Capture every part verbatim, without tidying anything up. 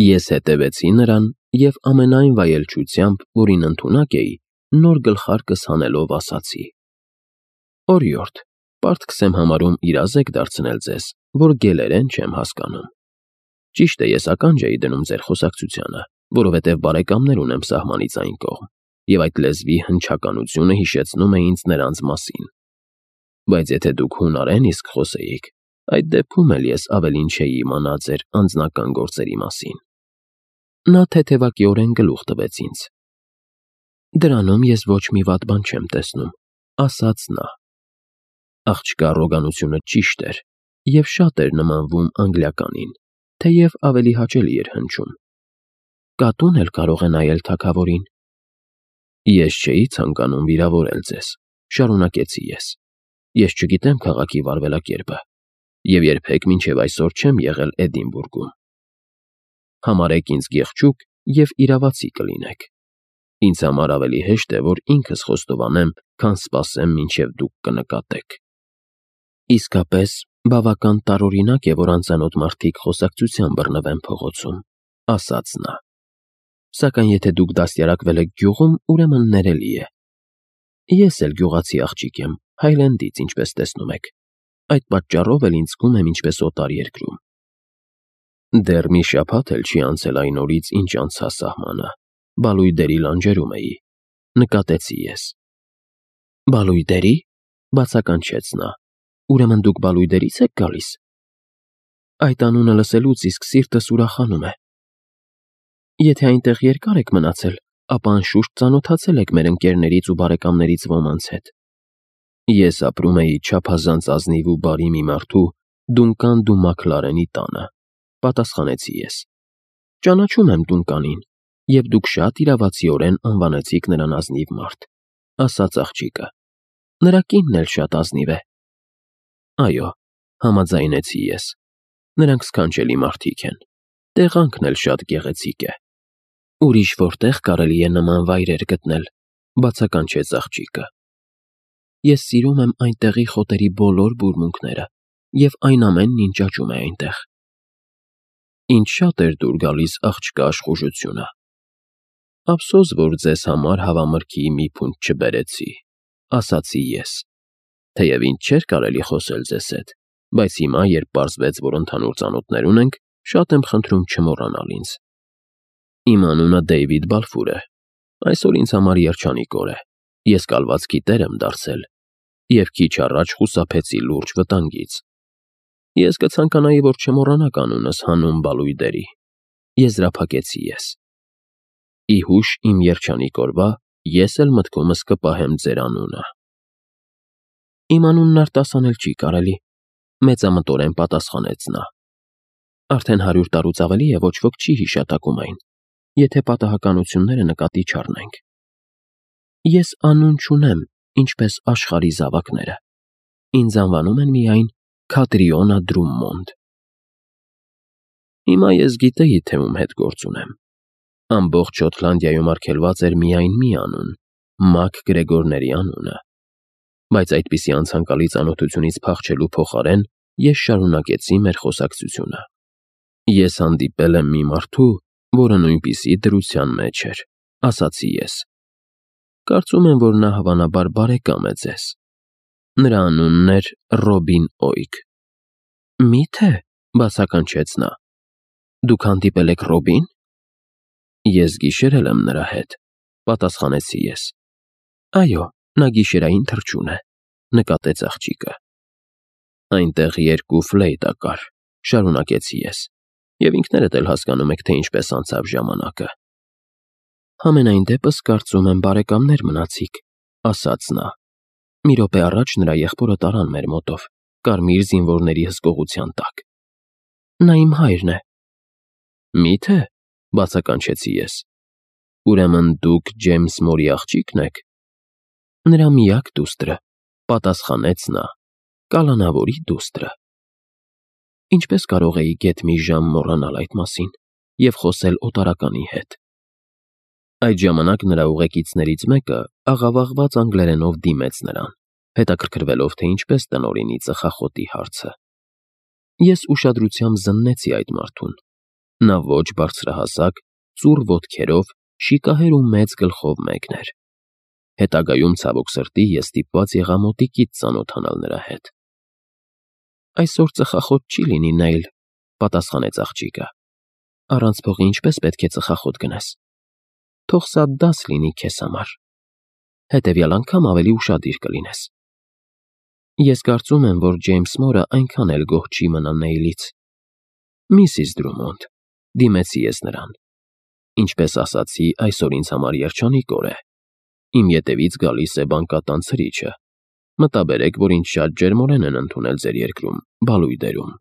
Ես հետևեցի նրան և ամենայն վայելչությամբ, որին ընդունակ էի, նոր գլխարկս հանելով ասացի. «Օրիորդ, պարտքս եմ համարում իրազեկ դարձնել ձեզ, որ գելերեն չեմ հասկանում։ Ճիշտ է, ես ականջ էի դնում ձեր խոսակցությանը, որովհետև բարեկամներ ունեմ սահմանից այն կողմ, և այդ լեզվի հնչականությունը հիշեցնում է ինձ նրանց մասին։ Բայց եթե դուք հունարեն իսկ խոսեիք, այդ դեպքում էլ ես ավելին չէի իմանա ձեր անձնական գործերի մասին»։ Նա թեթևակիորեն գլուխ տվեց ինձ. «Դրանում ես ոչ մի վատ բան չեմ տեսնում», ասաց նա։ Աղջկա ռոգանությունը ճիշտ էր և շատ էր նմանվում անգլիականին, թեև ավելի հաճելի էր հնչում։ «Կատուն էլ կարող է նայել թագավորին»։ «Ես չէի ցանկանում վիրավորել ձեզ», շարունակեցի ես։ «Ես չգիտեմ քաղաքի վարվելակերպը և երբեք մինչև այսօր չեմ եղել Էդինբուրգում։ Համարեք ինձ գեղեցիկ և իրավացի կլինեք։ Ինձ համար ավելի հեշտ է, որ ինքս խոստովանեմ, քան սպասեմ, մինչև դուք կնկատեք»։ «Իսկապես բավական տարօրինակ է, որ անծանոթ մարդիկ խոսակցության բռնվեն փողոցում», ասաց նա։ «Սակայն եթե դուք դաստիարակվել եք գյուղում, ուրեմն ներելի է։ Ես էլ գյուղացի աղջիկ եմ, Հայլենդից, ինչպես տեսնում եք։ Այդ պատճառով էլ ինձ զգում եմ ինչպես օտար երկրում»։ «Դեռ մի շաբաթ էլ չի անցել այն օրից, ինչ անցա սահմանը, Բալույդերի լանջերում էի», նկատեցի ես։ «Բալույդերի՞, բացականչեց նա։ Ուրեմն դուք Բալույդերից եք գալիս։ Այդ անունը լսելուց իսկ սիրտս ուրախանում է։ Եթե այնտեղ երկար եք մնացել, ապա անշուշտ ծանոթացել եք մեր ընկերներից ու բարեկամներից ոմանց հետ»։ Ես ապրում էի չափազանց ազնիվ ու բարի մի մարդու Դունկան դու Մաքլարենի տանը, պատասխանեցի ես։ «Ճանաչում եմ Դունկանին, և դուք շատ իրավացիորեն անվանեցիք նրան ազնիվ մարդ», ասաց աղջիկը։ «Նրա կինն էլ շատ ազնիվ է»։ «Այո», համաձայնեցի ես։ «Նրանք սքանչելի մարդիկ են, տեղանքն էլ շատ գեղեցիկ է»։ «Ուրիշ որտեղ կարելի է նման վայրեր գտնել», բացականչեց աղջիկը։ «Ես սիրում եմ այնտեղի խոտերի բոլոր բուրմունքները, և այն ամենն, ինչ աճում է այնտեղ»։ «Ինձ շատ էր դուր գալիս աղջկա աշխուժությունը։ Ափսոս, որ ձեզ համար հավամրգի մի փունջ չբերեցի», ասացի ես։ «Թեև ինձ չէր կարելի խոսել ձեզ հետ, բայց հիմա, երբ պարզվեց, որ ընդհանուր ծանոթներ ունենք, շատ եմ խնդրում չմոռանալ ինձ։ Իմ անունը Դեյվիդ Բալֆուր է։ Այսօր ինձ համար երջանիկ օր է։ Ես կալվածքի տեր եմ դարձել և քիչ առաջ խուսափեցի լուրջ վտանգից։ Ես կցանկանայի, որ չմոռանաք անունս հանուն Բալույդերի», եզրափակեցի ես։ «Ի հուշ իմ երջանիկ օրվա ես էլ մտքումս կպահեմ ձեր անունը»։ «Իմ անունն արտասանել չի կարելի», մեծամտորեն պատասխանեց նա։ «Արդեն հարյուր տարուց ավելի է ոչ ոք չի հիշատակում այն, եթե պատահականությունները նկատի չառնենք։ Ես անուն չունեմ, ինչպես աշխարհի զավակները։ Ինձ անվանում են միայն Քադրիոնա Դրումմոնդ»։ Հիմա ես գիտեի, թե ում հետ գործ ունեմ։ Ամբողջ Շոտլանդիայում արգելված էր միայն մի անուն՝ Մակ Գրեգորների անունը։ Բայց այդպիսի անցանկալի ծանոթությունից փախչելու փոխարեն ես շարունակեցի մեր խոսակցությունը։ «Ես հանդիպել եմ մի մարդու, որը նույնպիսի դրության մեջ էր», ասացի ես։ «Կարծում եմ, որ նա հավանաբար բարեկամ է ձեզ։ Նրա անունն էր Ռոբին Օյք»։ «Մի՞թե», բացականչեց նա։ «Դուք հանդիպել եք Ռոբին»։ «Ես գիշերել եմ նրա հետ», պատասխանեցի ես։ «Այո, նա գիշերային թռչուն է», նկատեց աղջիկը։ «Այնտեղ երկու ֆլեյտա կար», շարունակեցի ես, «և ինքներդ էլ հասկանում եք, թե ինչպես անցավ ժամանակը»։ «Համենայն դեպս, կարծում եմ, բարեկամներ մնացիք», ասաց նա։ «Մի րոպե առաջ նրա եղբորը տարան մեր մոտով, կարմիր զինվորների հսկողության տակ։ Նա իմ հայրն է»։ «Մի՞թե», բացականչեցի ես։ «Ուրեմն դուք Ջեյմս Մորի աղջիկն եք»։ «Նրա միակ դուստրը», պատասխանեց նա, «կալանավորի դուստրը»։ Ինչպես կարող էի գեթ մի ժամ մոռանալ այդ մասին և խոսել օտարականի հետ։ Այդ ժամանակ նրա ուղեկիցներից մեկը աղավաղված անգլերենով դիմեց նրան, հետաքրքրվելով, թե ինչպես տնօրինի ծխախոտի հարցը։ Ես ուշադրությամբ զննեցի այդ մարդուն, Նա ոչ բարձրահասակ, ծուռ ոտքերով, շիկահեր ու մեծ գլխով մեկն էր։ Հետագայում ցավոք սրտի ես ստիպված եղա մոտիկից ծանոթանալ նրա հետ։ Այսօր ծխախոտ չի լինի, Նեյլ, պատասխանեց աղջիկը։ Առանց փողի ինչպես պետք է ծխախոտ գնես։ Թող սա դաս լինի քեզ համար։ Հետևյալ անգամ ավելի ուշադիր կլինես։ Ես կարծում եմ, որ Ջեյմս Մորը այնքան էլ գոհ չի մնա Նեյլից։ Միսիս Դրումոնդ, դիմեցի ես նրան։ Ինչպես ասացի, այսօր ինձ համար երջանիկ օր է։ Իմ ետևից գալիս է բանկատան ցրիչը։ Մտաբերեք, որ ինձ շատ ջերմորեն են ընդունել ձեր երկրում, Բալույդերում։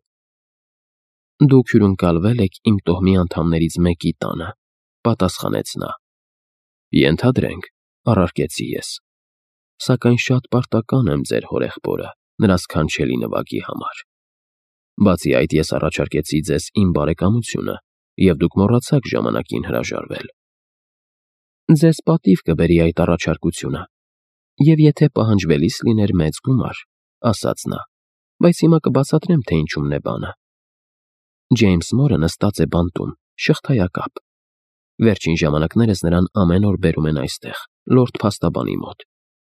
Դուք հյուրընկալվել եք իմ տոհմի անդամներից մեկի տանը, պատասխանեց նա։ Ենթադրենք, առարկեցի ես։ Սակայն շատ պարտական եմ ձեր հորեղբորը, նրա սքանչելի նվագի համար։ Բացի այդ, ես առաջարկեցի ձեզ իմ բարեկամությունը, և դուք մոռացաք ժամանակին հրաժարվել։ Ձեզ պատիվ կբերի այդ առաջարկությունը, և եթե պահանջվելիս լիներ մեծ գումար, ասաց նա, բայց հիմա կբացատրեմ, թե ինչումն է բանը։ Ջեյմս Մորը նստած է բանտում, շղթայակապ։ Վերջին ժամանակներս նրան ամեն օր բերում են այստեղ, լորդ փաստաբանի մոտ։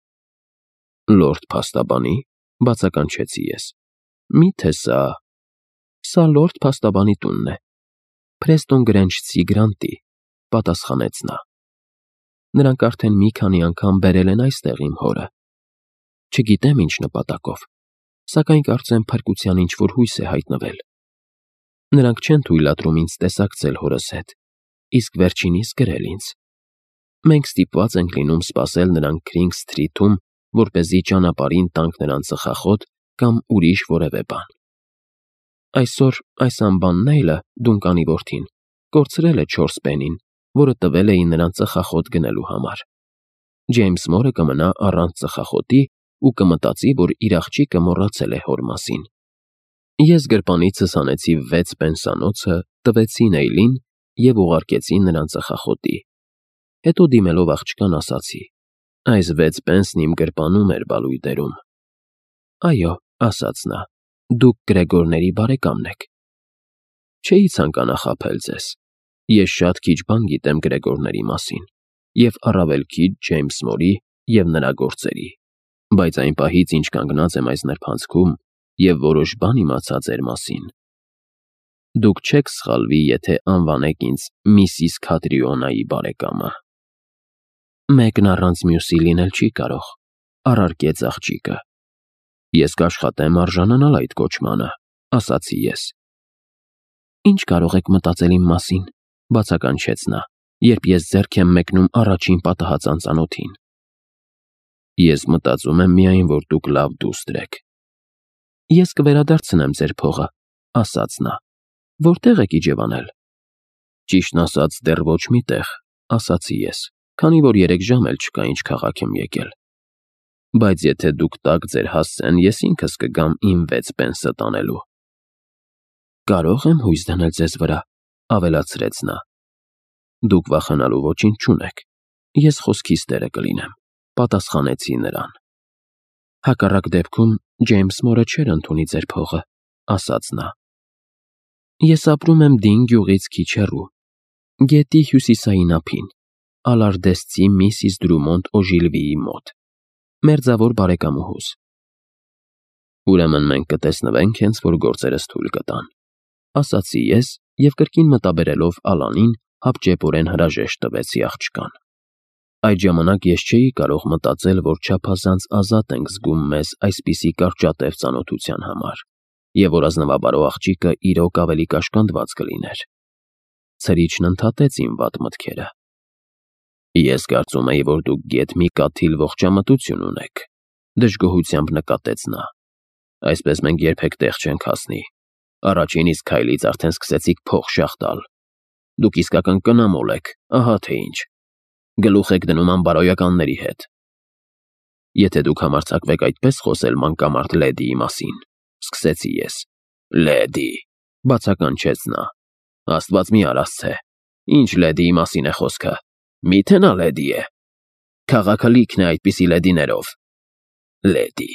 Լորդ փաստաբանի, բացականչեցի ես։ Միթե սա… Սա լորդ փաստաբանի տունն է։ Փրեստոն Գրենչցի Գրանտի, պատասխանեց նա։ Նրանք արդեն մի քանի անգամ բերել են այստեղ իմ հորը։ Չգիտեմ ինչ նպատակով, սակայն կարծեմ փրկության ինչ-որ հույս է հայտնվել։ Նրանք չեն թույլատրում ինձ տեսակցել հորս հետ, իսկ վերջինիս գրել ինձ։ Մենք ստիպված ենք լինում սպասել նրան Քրինգ Սթրիթում, որպեսզի ճանապարհին տանք նրան ծխախոտ կամ ուրիշ որևէ բան։ Այսօր այս անբան Նեյլը, Դունկանի որդին, կորցրել է չորս պենին, որը տվել էին նրան ծխախոտ գնելու համար։ Ջեյմս Մորը կմնա առանց ծխախոտի ու կմտածի, որ իր աղջիկը մոռացել է հոր մասին։ Ես գրպանիցս հանեցի վեց պենսանոցը, տվեցի Նեյլին և ուղարկեցի նրան ծխախոտի։ Հետո դիմելով աղջկան ասացի. Այս վեց պենսն իմ գրպանում էր Բալույդերում։ Այո, ասաց նա, դուք Գրեգորների բարեկամն եք։ Չէի ցանկանա խաբել ձեզ։ Ես շատ քիչ բան գիտեմ Գրեգորների մասին, և առավել քիչ Ջեյմս Մորի և նրա գործերի, բայց այն պահից, ինչ կանգնած եմ այս նրբանցքում և որոշ բան իմացա ձեր մասին։ Դուք չեք սխալվի, եթե անվանեք ինձ Միսիս Քատրիոնայի բարեկամը։ Մեկն առանց մյուսի լինել չի կարող, առարկեց աղջիկը։ Ես կաշխատեմ արժանանալ այդ կոչմանը, ասացի ես։ Ինչ կարող եք մտածել իմ մասին, բացականչեց նա, երբ ես ձեռք եմ մեկնում առաջին պատահած անծանոթին։ Ես մտածում եմ միայն, որ դուք լավ դուստր եք։ Ես կվերադարձնեմ ձեր փողը, ասաց նա։ Որտեղ եք իջևանել։ Ճիշտն ասած, դեռ ոչ մի տեղ, ասացի ես, քանի որ երեք ժամ էլ չկա, ինչ քաղաք եմ եկել։ Բայց եթե դուք տաք ձեր հասցեն, ես ինքս կգամ իմ վեց պենսը տանելու։ Կարող եմ հույս դնել ձեզ վրա, ավելացրեց նա։ Դուք վախենալու ոչինչ չունեք։ Ես խոսքիս տերը կլինեմ, պատասխանեցի նրան։ Հակառակ դեպքում Ջեյմս Մորը չէր ընդունի ձեր փողը, ասաց նա։ Ես ապրում եմ Դին գյուղից քիչ հեռու, գետի հյուսիսային ափին, Ալարդեսցի Միսիս Դրումոնդ Օժիլվիի մոտ, մերձավոր բարեկամուհուս։ Ուրեմն մենք կտեսնվենք, հենց որ գործերս թույլ կտան, ասացի ես և կրկին մտաբերելով Ալանին, հապճեպորեն հրաժեշտ տվեցի աղջկան։ Այդ ժամանակ ես չէի կարող մտածել, որ չափազանց ազատ ենք զգում մեզ այսպիսի կարճատև ծանոթության համար, և որ ազնվաբարո աղջիկը իրոք ավելի կաշկանդված կլիներ։ Ցրիչն ընդհատեց իմ վատ մտքերը։ Ես կարծում էի, որ դուք գեթ մի կաթիլ ողջամտություն ունեք, դժգոհությամբ նկատեց նա։ Այսպես մենք երբեք տեղ չենք հասնի։ Առաջին իսկ քայլից արդեն սկսեցիք փող շաղ տալ։ Դուք իսկական կնամոլ եք, ահա թե ինչ։ Գլուխ եք դնում անբարոյականների հետ։ Եթե դուք համարձակվեք այդպես խոսել մանկամարդ լեդիի մասին, սկսեցի ես։ Լեդի, բացականչեց նա։ Աստված մի արասցե, ինչ լեդիի մասին է խոսքը։ Միթե նա լեդի է։ Քաղաքը լիքն է այդպիսի լեդիներով։ Լեդի։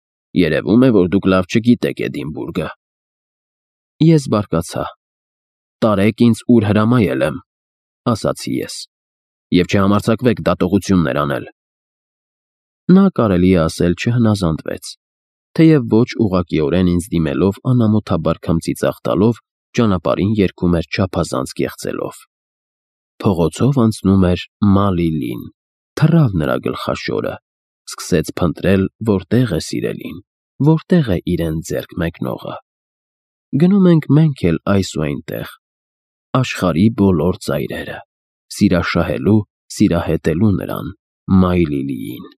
Երևում է, որ դուք լավ չգիտեք Էդինբուրգը։ Ես բարկացա։ տարեք ինձ ուր հրամայել եմ, ասացի ես, և չհամարձակվեք դատողություններ անել։ Նա կարելի է ասել չհնազանդվեց, թեև ոչ ուղղակիորեն ինձ դիմելով անամոթաբար քմծիծաղ տալով ճանապարհին երգում էր չափազանց կեղծելով։ Փողոցով անցնում էր Մալիլին, թռավ նրա գլխաշորը, սկսեց փնտրել, որտեղ է սիրելին, որտեղ է իրեն ձեռք մեկնողը։ Գնում ենք մենք էլ այս ու այնտեղ, աշխարհի բոլոր ծայրերը, սիրաշահելու, սիրահետելու նրան, Մայլիլիին։